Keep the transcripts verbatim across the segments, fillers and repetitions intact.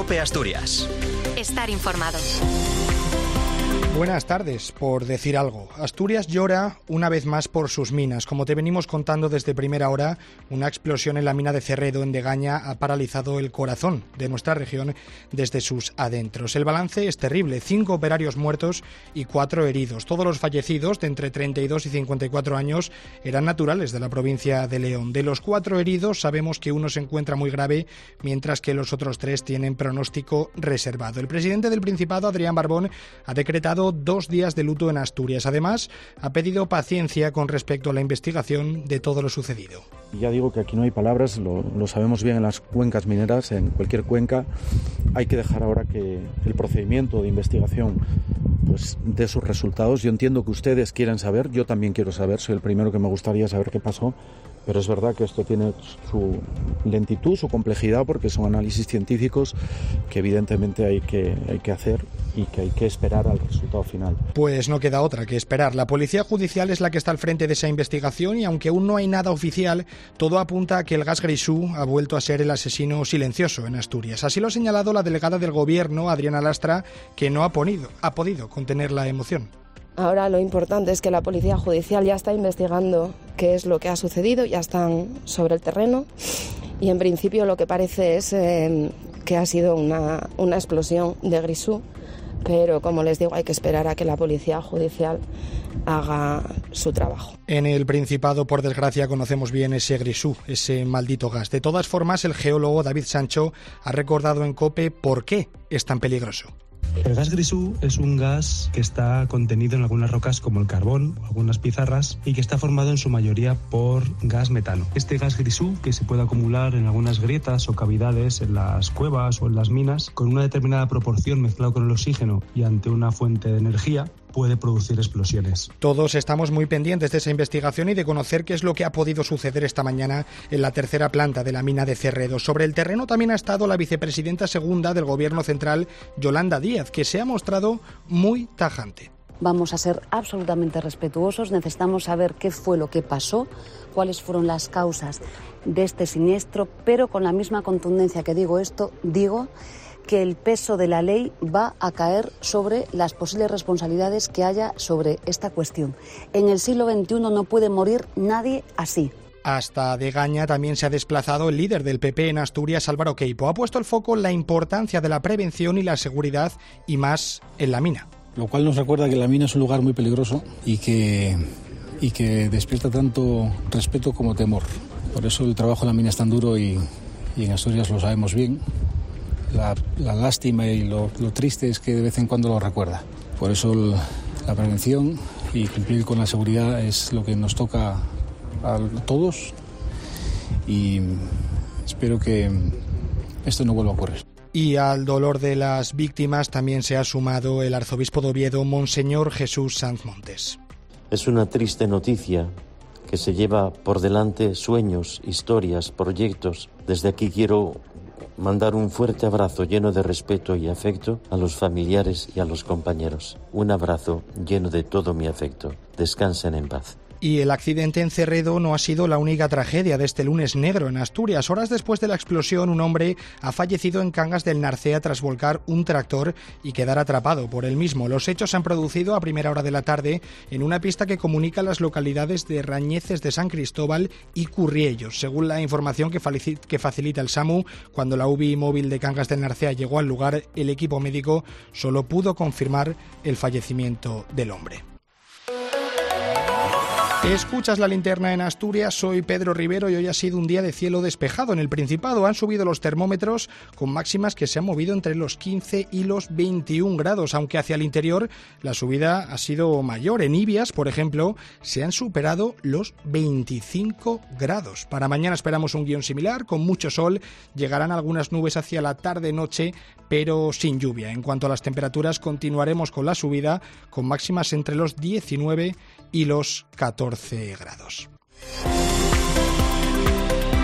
COPE Asturias. Estar informado. Buenas tardes, por decir algo. Asturias llora una vez más por sus minas. Como te venimos contando desde primera hora, una explosión en la mina de Cerredo, en Degaña, ha paralizado el corazón de nuestra región desde sus adentros. El balance es terrible, cinco operarios muertos y cuatro heridos. Todos los fallecidos, de entre treinta y dos y cincuenta y cuatro años, eran naturales de la provincia de León. De los cuatro heridos, sabemos que uno se encuentra muy grave, mientras que los otros tres tienen pronóstico reservado. El presidente del Principado, Adrián Barbón, ha decretado dos días de luto en Asturias. Además, ha pedido paciencia con respecto a la investigación de todo lo sucedido. Ya digo que aquí no hay palabras, lo, lo sabemos bien en las cuencas mineras, en cualquier cuenca. Hay que dejar ahora que el procedimiento de investigación pues dé sus resultados. Yo entiendo que ustedes quieren saber, yo también quiero saber, soy el primero que me gustaría saber qué pasó, pero es verdad que esto tiene su lentitud, su complejidad, porque son análisis científicos que evidentemente hay que, hay que hacer y que hay que esperar al resultado final. Pues no queda otra que esperar. La Policía Judicial es la que está al frente de esa investigación y aunque aún no hay nada oficial, todo apunta a que el gas Grisú ha vuelto a ser el asesino silencioso en Asturias. Así lo ha señalado la delegada del Gobierno, Adriana Lastra, que no ha, ponido, ha podido contener la emoción. Ahora lo importante es que la Policía Judicial ya está investigando qué es lo que ha sucedido, ya están sobre el terreno y en principio lo que parece es eh, que ha sido una, una explosión de Grisú, pero como les digo hay que esperar a que la Policía Judicial haga su trabajo. En el Principado, por desgracia, conocemos bien ese Grisú, ese maldito gas. De todas formas, el geólogo David Sancho ha recordado en COPE por qué es tan peligroso. El gas Grisú es un gas que está contenido en algunas rocas como el carbón o algunas pizarras y que está formado en su mayoría por gas metano. Este gas Grisú, que se puede acumular en algunas grietas o cavidades en las cuevas o en las minas, con una determinada proporción mezclado con el oxígeno y ante una fuente de energía, puede producir explosiones. Todos estamos muy pendientes de esa investigación y de conocer qué es lo que ha podido suceder esta mañana en la tercera planta de la mina de Cerredo. Sobre el terreno también ha estado la vicepresidenta segunda del Gobierno Central, Yolanda Díaz, que se ha mostrado muy tajante. Vamos a ser absolutamente respetuosos, necesitamos saber qué fue lo que pasó, cuáles fueron las causas de este siniestro, pero con la misma contundencia que digo esto, digo que el peso de la ley va a caer sobre las posibles responsabilidades que haya sobre esta cuestión. En el siglo veintiuno no puede morir nadie así. Hasta Degaña también se ha desplazado el líder del P P en Asturias, Álvaro Queipo. Ha puesto el foco en la importancia de la prevención y la seguridad, y más en la mina. Lo cual nos recuerda que la mina es un lugar muy peligroso y que, y que despierta tanto respeto como temor. Por eso el trabajo en la mina es tan duro y, y en Asturias lo sabemos bien. La, la lástima y lo, lo triste es que de vez en cuando lo recuerda. Por eso el, la prevención y cumplir con la seguridad es lo que nos toca a todos y espero que esto no vuelva a ocurrir. Y al dolor de las víctimas también se ha sumado el arzobispo de Oviedo, Monseñor Jesús Sanz Montes. Es una triste noticia que se lleva por delante sueños, historias, proyectos. Desde aquí quiero mandar un fuerte abrazo lleno de respeto y afecto a los familiares y a los compañeros. Un abrazo lleno de todo mi afecto. Descansen en paz. Y el accidente en Cerredo no ha sido la única tragedia de este lunes negro en Asturias. Horas después de la explosión, un hombre ha fallecido en Cangas del Narcea tras volcar un tractor y quedar atrapado por el mismo. Los hechos se han producido a primera hora de la tarde en una pista que comunica las localidades de Rañeces de San Cristóbal y Curriellos. Según la información que facilita el SAMU, cuando la U B I móvil de Cangas del Narcea llegó al lugar, el equipo médico solo pudo confirmar el fallecimiento del hombre. Escuchas La Linterna en Asturias, soy Pedro Rivero y hoy ha sido un día de cielo despejado. En el Principado han subido los termómetros con máximas que se han movido entre los quince y los veintiún grados, aunque hacia el interior la subida ha sido mayor. En Ibias, por ejemplo, se han superado los veinticinco grados. Para mañana esperamos un guión similar, con mucho sol, llegarán algunas nubes hacia la tarde-noche, pero sin lluvia. En cuanto a las temperaturas, continuaremos con la subida, con máximas entre los diecinueve y los catorce grados.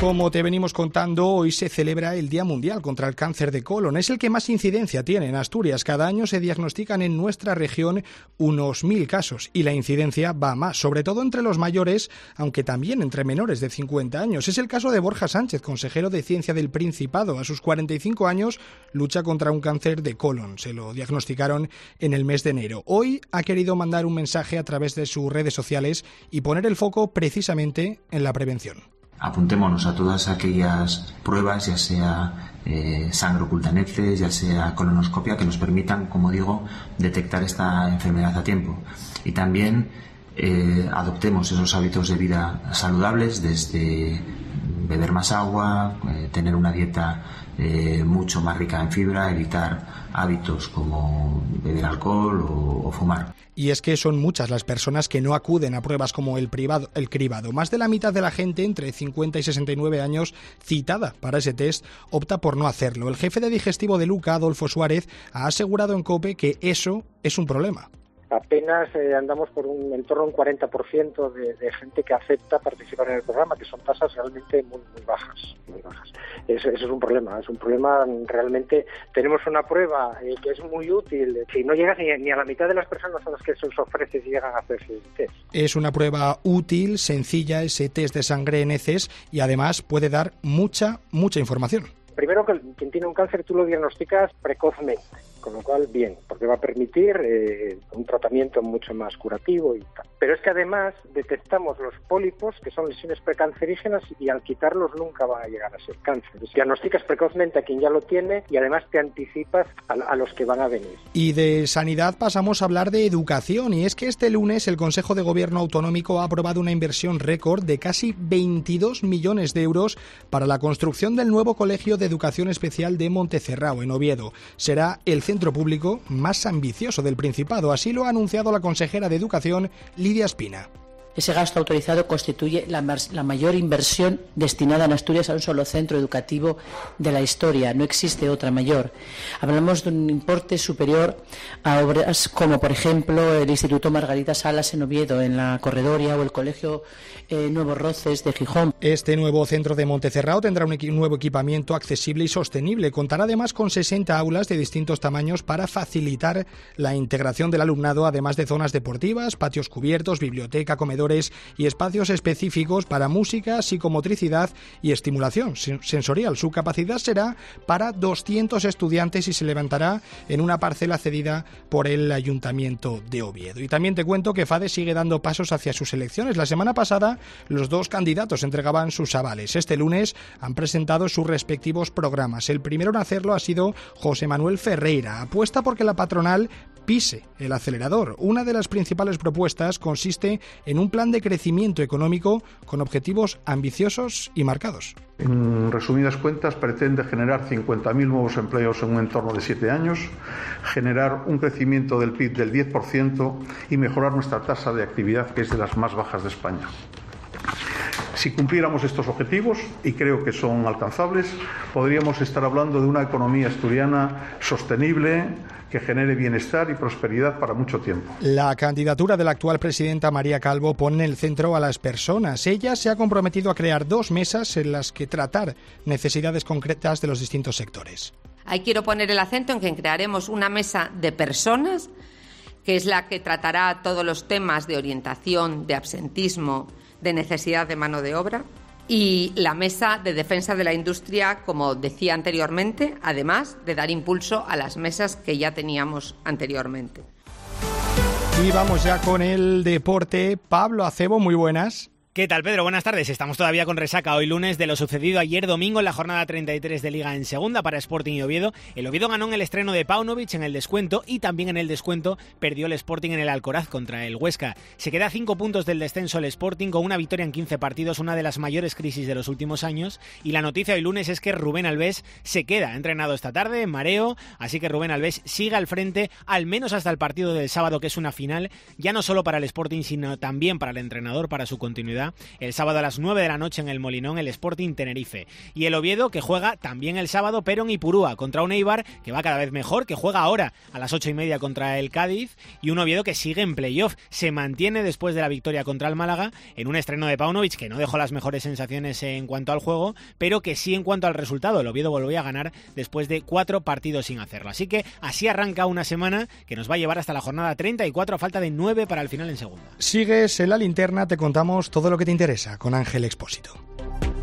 Como te venimos contando, hoy se celebra el Día Mundial contra el Cáncer de Colon. Es el que más incidencia tiene en Asturias. Cada año se diagnostican en nuestra región unos mil casos y la incidencia va a más, sobre todo entre los mayores, aunque también entre menores de cincuenta años. Es el caso de Borja Sánchez, consejero de Ciencia del Principado. A sus cuarenta y cinco años lucha contra un cáncer de colon. Se lo diagnosticaron en el mes de enero. Hoy ha querido mandar un mensaje a través de sus redes sociales y poner el foco precisamente en la prevención. Apuntémonos a todas aquellas pruebas, ya sea eh, sangre oculta en heces, ya sea colonoscopia, que nos permitan, como digo, detectar esta enfermedad a tiempo. Y también eh, adoptemos esos hábitos de vida saludables, desde beber más agua, eh, tener una dieta eh, mucho más rica en fibra, evitar hábitos como beber alcohol o, o fumar. Y es que son muchas las personas que no acuden a pruebas como el, privado, el cribado. Más de la mitad de la gente entre cincuenta y sesenta y nueve años citada para ese test opta por no hacerlo. El jefe de digestivo de Luca, Adolfo Suárez, ha asegurado en COPE que eso es un problema. Apenas eh, andamos por un en torno a un cuarenta por ciento de, de gente que acepta participar en el programa, que son tasas realmente muy muy bajas, muy bajas. Eso, eso es un problema, es un problema realmente. Tenemos una prueba eh, que es muy útil, que no llega ni, ni a la mitad de las personas a las que se les ofrece si llegan a hacerse el test. Es una prueba útil, sencilla, ese test de sangre en heces, y además puede dar mucha, mucha información. Primero, que quien tiene un cáncer tú lo diagnosticas precozmente, con lo cual bien, porque va a permitir eh, un tratamiento mucho más curativo y tal. Pero es que además detectamos los pólipos, que son lesiones precancerígenas, y al quitarlos nunca van a llegar a ser cáncer. Diagnosticas precozmente a quien ya lo tiene y además te anticipas a, a los que van a venir. Y de sanidad pasamos a hablar de educación, y es que este lunes el Consejo de Gobierno Autonómico ha aprobado una inversión récord de casi veintidós millones de euros para la construcción del nuevo Colegio de Educación Especial de Montecerrao, en Oviedo. Será el centro público más ambicioso del Principado, así lo ha anunciado la consejera de Educación, Lidia Espina. Ese gasto autorizado constituye la, la mayor inversión destinada en Asturias a un solo centro educativo de la historia. No existe otra mayor. Hablamos de un importe superior a obras como, por ejemplo, el Instituto Margarita Salas en Oviedo, en la Corredoria, o el Colegio eh, Nuevos Roces de Gijón. Este nuevo centro de Montecerrao tendrá un equi- nuevo equipamiento accesible y sostenible. Contará además con sesenta aulas de distintos tamaños para facilitar la integración del alumnado, además de zonas deportivas, patios cubiertos, biblioteca, comedor y espacios específicos para música, psicomotricidad y estimulación sensorial. Su capacidad será para doscientos estudiantes y se levantará en una parcela cedida por el Ayuntamiento de Oviedo. Y también te cuento que FADE sigue dando pasos hacia sus elecciones. La semana pasada los dos candidatos entregaban sus avales. Este lunes han presentado sus respectivos programas. El primero en hacerlo ha sido José Manuel Ferreira. Apuesta porque la patronal pise el acelerador. Una de las principales propuestas consiste en un plan de crecimiento económico con objetivos ambiciosos y marcados. En resumidas cuentas, pretende generar cincuenta mil nuevos empleos en un entorno de siete años, generar un crecimiento del P I B del diez por ciento y mejorar nuestra tasa de actividad, que es de las más bajas de España. Si cumpliéramos estos objetivos, y creo que son alcanzables, podríamos estar hablando de una economía asturiana sostenible, que genere bienestar y prosperidad para mucho tiempo. La candidatura de la actual presidenta María Calvo pone en el centro a las personas. Ella se ha comprometido a crear dos mesas en las que tratar necesidades concretas de los distintos sectores. Ahí quiero poner el acento en que crearemos una mesa de personas, que es la que tratará todos los temas de orientación, de absentismo, de necesidad de mano de obra, y la mesa de defensa de la industria, como decía anteriormente, además de dar impulso a las mesas que ya teníamos anteriormente. Y vamos ya con el deporte. Pablo Acebo, muy buenas. ¿Qué tal, Pedro? Buenas tardes. Estamos todavía con resaca hoy lunes de lo sucedido ayer domingo en la jornada treinta y tres de Liga en segunda para Sporting y Oviedo. El Oviedo ganó en el estreno de Paunovic en el descuento, y también en el descuento perdió el Sporting en el Alcoraz contra el Huesca. Se queda a cinco puntos del descenso el Sporting con una victoria en quince partidos, una de las mayores crisis de los últimos años. Y la noticia hoy lunes es que Rubén Alves se queda. Ha entrenado esta tarde en mareo, así que Rubén Alves sigue al frente al menos hasta el partido del sábado, que es una final, ya no solo para el Sporting sino también para el entrenador, para su continuidad. visita el sábado a las nueve de la noche en el Molinón el Sporting Tenerife. Y el Oviedo, que juega también el sábado, pero en Ipurúa, contra un Eibar que va cada vez mejor, que juega ahora a las ocho y media contra el Cádiz, y un Oviedo que sigue en playoff. Se mantiene después de la victoria contra el Málaga en un estreno de Paunovic que no dejó las mejores sensaciones en cuanto al juego, pero que sí en cuanto al resultado. El Oviedo volvió a ganar después de cuatro partidos sin hacerlo. Así que así arranca una semana que nos va a llevar hasta la jornada treinta y cuatro, a falta de nueve para el final en segunda. Sigues en la linterna, te contamos todo lo que te interesa con Ángel Expósito.